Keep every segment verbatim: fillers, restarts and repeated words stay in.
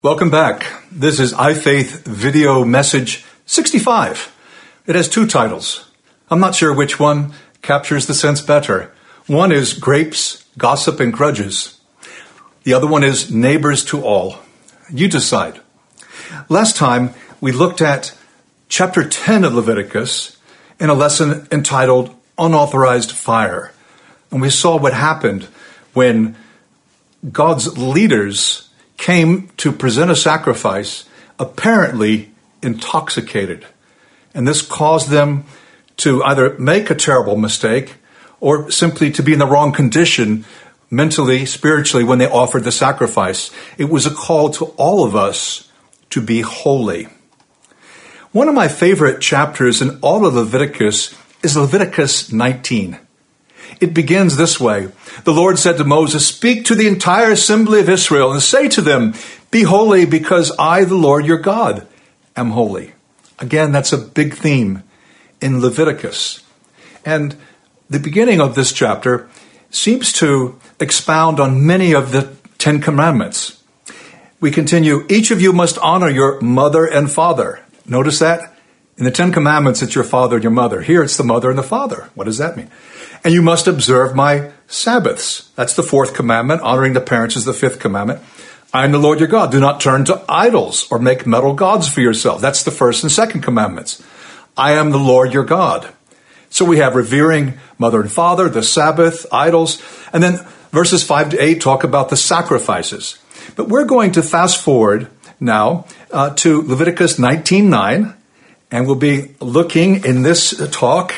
Welcome back. This is iFaith video message sixty-five. It has two titles. I'm not sure which one captures the sense better. One is Grapes, Gossip, and Grudges. The other one is Neighbors to All. You decide. Last time, we looked at chapter ten of Leviticus in a lesson entitled Unauthorized Fire. And we saw what happened when God's leaders came to present a sacrifice apparently intoxicated. And this caused them to either make a terrible mistake or simply to be in the wrong condition mentally, spiritually, when they offered the sacrifice. It was a call to all of us to be holy. One of my favorite chapters in all of Leviticus is Leviticus nineteen. It begins this way. The Lord said to Moses, "Speak to the entire assembly of Israel and say to them, be holy because I, the Lord your God, am holy." Again, that's a big theme in Leviticus. And the beginning of this chapter seems to expound on many of the Ten Commandments. We continue, each of you must honor your mother and father. Notice that? In the Ten Commandments, it's your father and your mother. Here, it's the mother and the father. What does that mean? And you must observe my Sabbaths. That's the fourth commandment. Honoring the parents is the fifth commandment. I am the Lord your God. Do not turn to idols or make metal gods for yourself. That's the first and second commandments. I am the Lord your God. So we have revering mother and father, the Sabbath, idols, and then verses five to eight talk about the sacrifices. But we're going to fast forward now uh, to Leviticus nineteen nine, and we'll be looking in this talk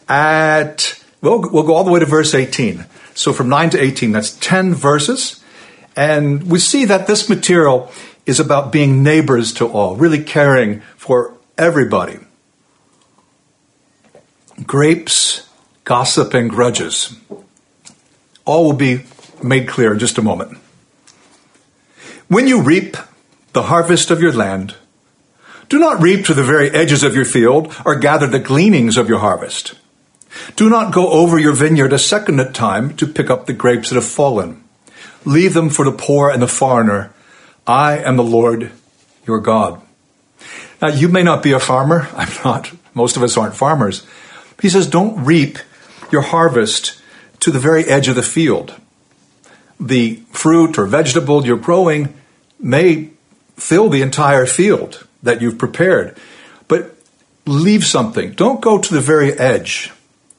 at... We'll, we'll go all the way to verse eighteen. So from nine to eighteen, that's ten verses. And we see that this material is about being neighbors to all, really caring for everybody. Grapes, gossip, and grudges. All will be made clear in just a moment. When you reap the harvest of your land, do not reap to the very edges of your field or gather the gleanings of your harvest. Do not go over your vineyard a second time to pick up the grapes that have fallen. Leave them for the poor and the foreigner. I am the Lord your God. Now, you may not be a farmer. I'm not. Most of us aren't farmers. He says, don't reap your harvest to the very edge of the field. The fruit or vegetable you're growing may fill the entire field that you've prepared, but leave something. Don't go to the very edge.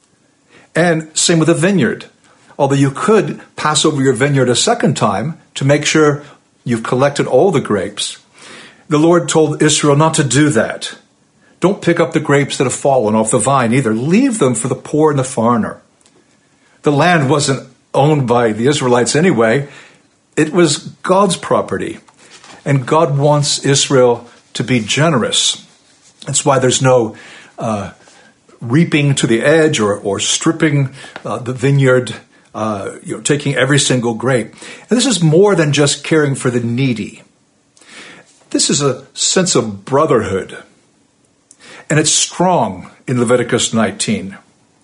And same with a vineyard. Although you could pass over your vineyard a second time to make sure you've collected all the grapes, the Lord told Israel not to do that. Don't pick up the grapes that have fallen off the vine either. Leave them for the poor and the foreigner. The land wasn't owned by the Israelites anyway. It was God's property. And God wants Israel to be generous. That's why there's no uh, reaping to the edge or, or stripping uh, the vineyard, uh, you know, taking every single grape. And this is more than just caring for the needy. This is a sense of brotherhood. And it's strong in Leviticus nineteen.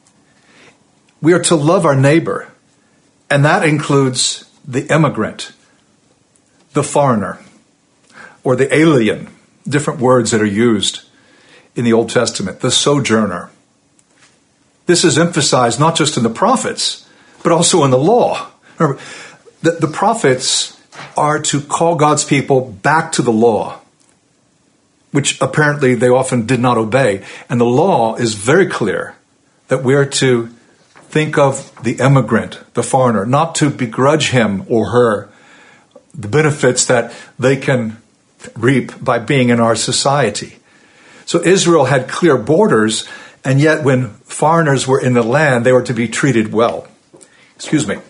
We are to love our neighbor, and that includes the immigrant, the foreigner, or the alien, different words that are used in the Old Testament, the sojourner. This is emphasized not just in the prophets, but also in the law. Remember, the, the prophets are to call God's people back to the law, which apparently they often did not obey. And the law is very clear that we are to think of the immigrant, the foreigner, not to begrudge him or her the benefits that they can reap by being in our society. So Israel had clear borders, and yet when foreigners were in the land, they were to be treated well. Excuse me.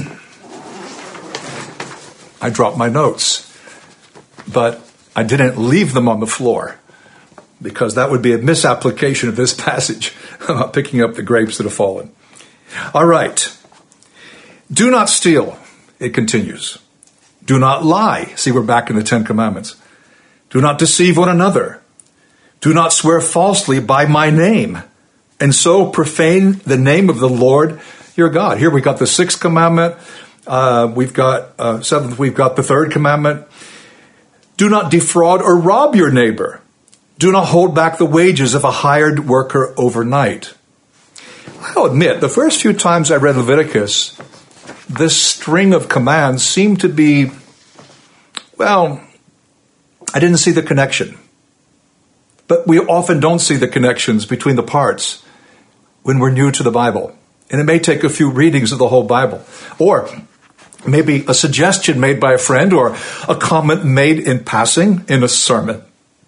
I dropped my notes, but I didn't leave them on the floor because that would be a misapplication of this passage about picking up the grapes that have fallen. All right. Do not steal, it continues. Do not lie. See, we're back in the Ten Commandments. Do not deceive one another. Do not swear falsely by my name, and so profane the name of the Lord your God. Here we got the sixth commandment. Uh, we've got uh, seventh. We've got the third commandment. Do not defraud or rob your neighbor. Do not hold back the wages of a hired worker overnight. I'll admit, the first few times I read Leviticus, this string of commands seemed to be, well, I didn't see the connection. But we often don't see the connections between the parts when we're new to the Bible. And it may take a few readings of the whole Bible. Or maybe a suggestion made by a friend or a comment made in passing in a sermon.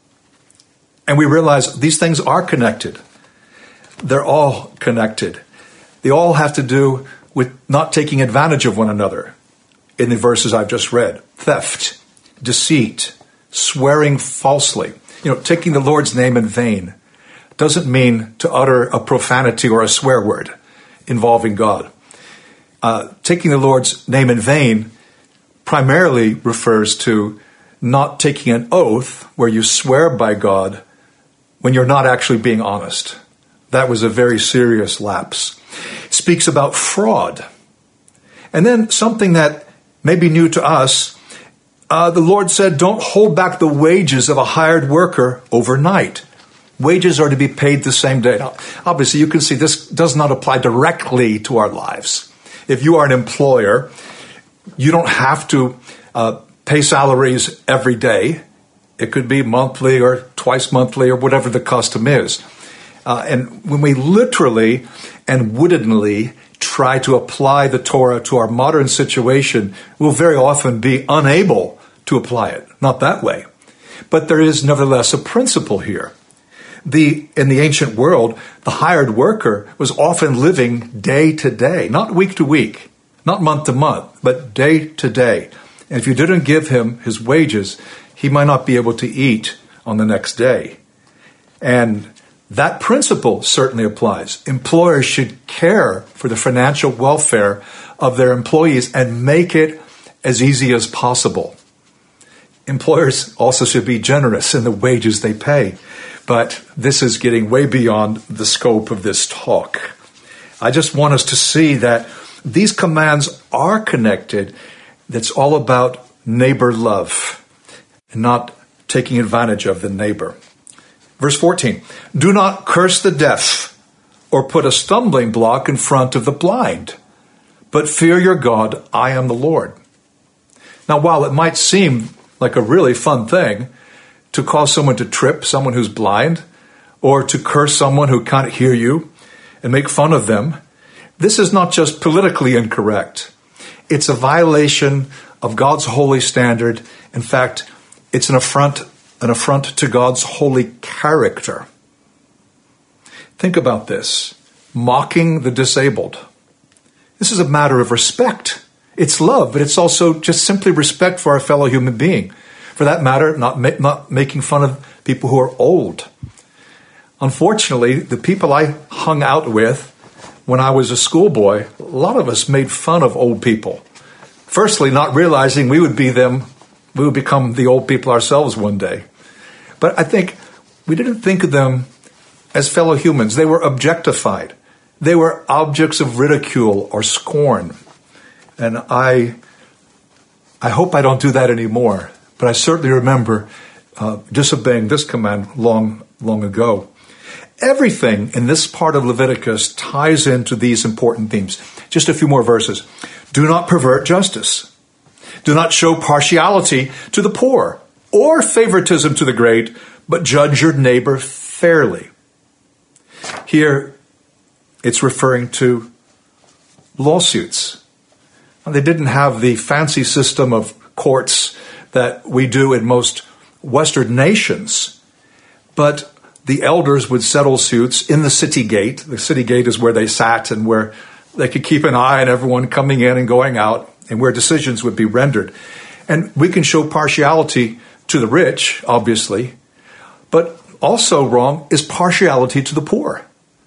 And we realize these things are connected. They're all connected. They all have to do with not taking advantage of one another in the verses I've just read. Theft, deceit, swearing falsely. You know, taking the Lord's name in vain doesn't mean to utter a profanity or a swear word involving God. Uh, taking the Lord's name in vain primarily refers to not taking an oath where you swear by God when you're not actually being honest. That was a very serious lapse. It speaks about fraud. And then something that may be new to us, uh, the Lord said, don't hold back the wages of a hired worker overnight. Wages are to be paid the same day. Now, obviously, you can see this does not apply directly to our lives. If you are an employer, you don't have to uh, pay salaries every day. It could be monthly or twice monthly or whatever the custom is. Uh, and when we literally and wittingly try to apply the Torah to our modern situation, we'll very often be unable to apply it. Not that way. But there is nevertheless a principle here. The, in the ancient world, the hired worker was often living day to day, not week to week, not month to month, but day to day. And if you didn't give him his wages, he might not be able to eat on the next day. And that principle certainly applies. Employers should care for the financial welfare of their employees and make it as easy as possible. Employers also should be generous in the wages they pay. But this is getting way beyond the scope of this talk. I just want us to see that these commands are connected. That's all about neighbor love and not taking advantage of the neighbor. Verse fourteen, do not curse the deaf or put a stumbling block in front of the blind, but fear your God, I am the Lord. Now, while it might seem like a really fun thing to cause someone to trip, someone who's blind, or to curse someone who can't hear you and make fun of them, this is not just politically incorrect. It's a violation of God's holy standard. In fact, it's an affront, an affront to God's holy character. Think about this. Mocking the disabled. This is a matter of respect. It's love, but it's also just simply respect for our fellow human being. For that matter, not, ma- not making fun of people who are old. Unfortunately, the people I hung out with when I was a schoolboy, a lot of us made fun of old people. Firstly, not realizing we would be them, we would become the old people ourselves one day. But I think we didn't think of them as fellow humans. They were objectified. They were objects of ridicule or scorn. And I, I hope I don't do that anymore. But I certainly remember uh, disobeying this command long, long ago. Everything in this part of Leviticus ties into these important themes. Just a few more verses. Do not pervert justice. Do not show partiality to the poor or favoritism to the great, but judge your neighbor fairly. Here, it's referring to lawsuits. They didn't have the fancy system of courts that we do in most Western nations. But the elders would settle suits in the city gate. The city gate is where they sat and where they could keep an eye on everyone coming in and going out and where decisions would be rendered. And we can show partiality to the rich, obviously, but also wrong is partiality to the poor.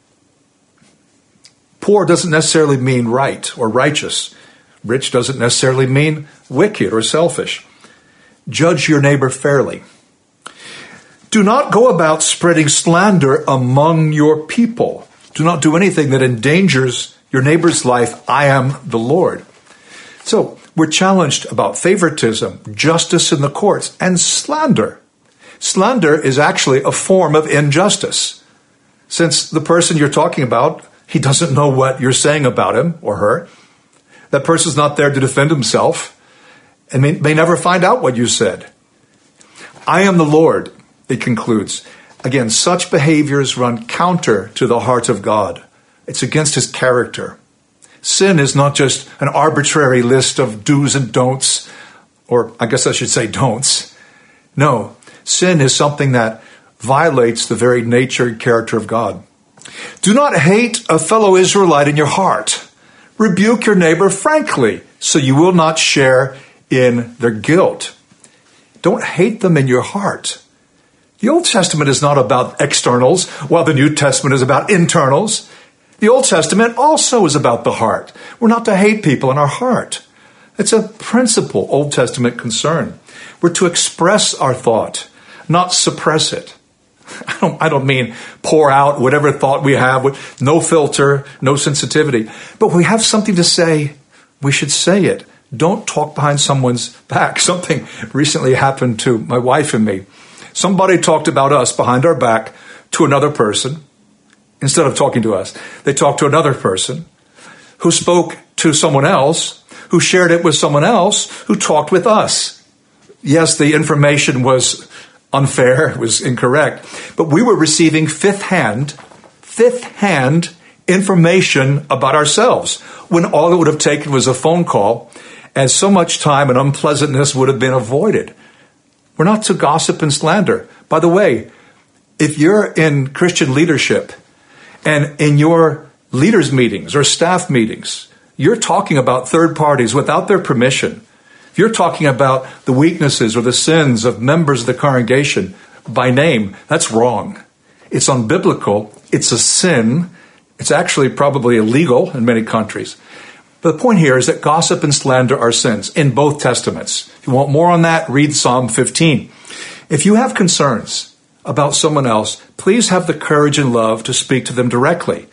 Poor doesn't necessarily mean right or righteous. Rich doesn't necessarily mean wicked or selfish. Judge your neighbor fairly. Do not go about spreading slander among your people. Do not do anything that endangers your neighbor's life. I am the Lord. So We're challenged about favoritism, justice in the courts, and slander. Slander is actually a form of injustice. Since the person you're talking about, he doesn't know what you're saying about him or her. That person's not there to defend himself and may, may never find out what you said. I am the Lord, it concludes. Again, such behaviors run counter to the heart of God. It's against his character. Sin is not just an arbitrary list of do's and don'ts, or I guess I should say don'ts. No, sin is something that violates the very nature and character of God. Do not hate a fellow Israelite in your heart. Rebuke your neighbor frankly, so you will not share in their guilt. Don't hate them in your heart. The Old Testament is not about externals, while the New Testament is about internals. The Old Testament also is about the heart. We're not to hate people in our heart. It's a principal Old Testament concern. We're to express our thought, not suppress it. I don't, I don't mean pour out whatever thought we have with no filter, no sensitivity. But we have something to say, we should say it. Don't talk behind someone's back. Something recently happened to my wife and me. Somebody talked about us behind our back to another person. Instead of talking to us, they talked to another person who spoke to someone else, who shared it with someone else, who talked with us. Yes, the information was unfair, it was incorrect, but we were receiving fifth-hand, fifth-hand information about ourselves when all it would have taken was a phone call, and so much time and unpleasantness would have been avoided. We're not to gossip and slander. By the way, if you're in Christian leadership and in your leaders' meetings or staff meetings, you're talking about third parties without their permission, if you're talking about the weaknesses or the sins of members of the congregation by name, that's wrong. It's unbiblical. It's a sin. It's actually probably illegal in many countries. But the point here is that gossip and slander are sins in both testaments. If you want more on that, read Psalm fifteen. If you have concerns about someone else, please have the courage and love to speak to them directly,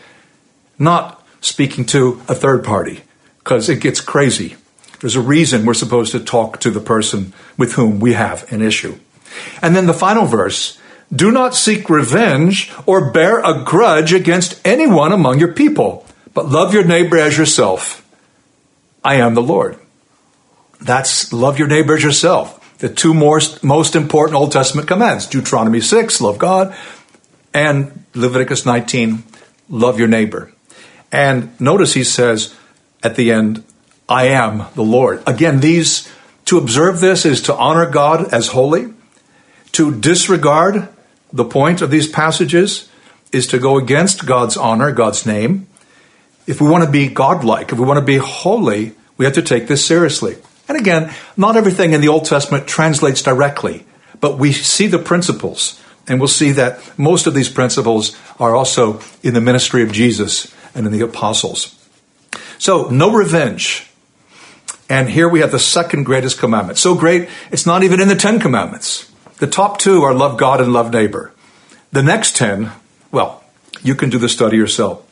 not speaking to a third party, because it gets crazy. There's a reason we're supposed to talk to the person with whom we have an issue. And then the final verse, do not seek revenge or bear a grudge against anyone among your people, but love your neighbor as yourself. I am the Lord. That's love your neighbor as yourself. The two most, most important Old Testament commands, Deuteronomy six, love God, and Leviticus nineteen, love your neighbor. And notice he says at the end, I am the Lord. Again, these, to observe this is to honor God as holy. To disregard the point of these passages is to go against God's honor, God's name. If we want to be godlike, if we want to be holy, we have to take this seriously. And again, not everything in the Old Testament translates directly, but we see the principles, and we'll see that most of these principles are also in the ministry of Jesus and in the apostles. So, no revenge. And here we have the second greatest commandment. So great, it's not even in the Ten Commandments. The top two are love God and love neighbor. The next ten, well, you can do the study yourself.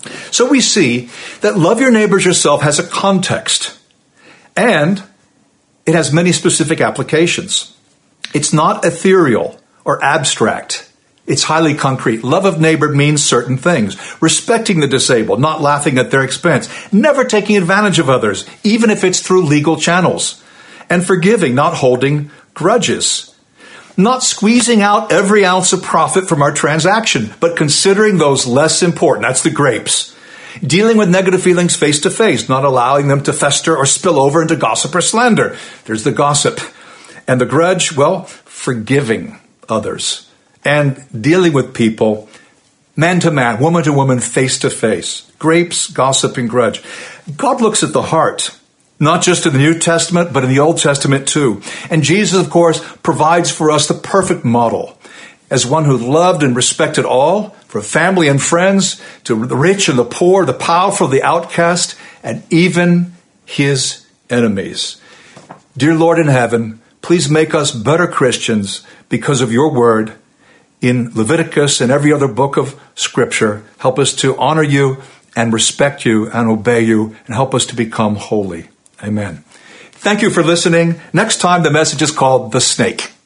So we see that love your neighbors yourself has a context, and it has many specific applications. It's not ethereal or abstract. It's highly concrete. Love of neighbor means certain things. Respecting the disabled, not laughing at their expense, never taking advantage of others, even if it's through legal channels, and forgiving, not holding grudges. Not squeezing out every ounce of profit from our transaction, but considering those less important. That's the grapes. Dealing with negative feelings face to face, not allowing them to fester or spill over into gossip or slander. There's the gossip. And the grudge, well, forgiving others. And dealing with people, man to man, woman to woman, face to face. Grapes, gossip, and grudge. God looks at the heart. Not just in the New Testament, but in the Old Testament too. And Jesus, of course, provides for us the perfect model. As one who loved and respected all, from family and friends, to the rich and the poor, the powerful, the outcast, and even his enemies. Dear Lord in heaven, please make us better Christians because of your word in Leviticus and every other book of Scripture. Help us to honor you and respect you and obey you, and help us to become holy. Amen. Thank you for listening. Next time, the message is called The Snake.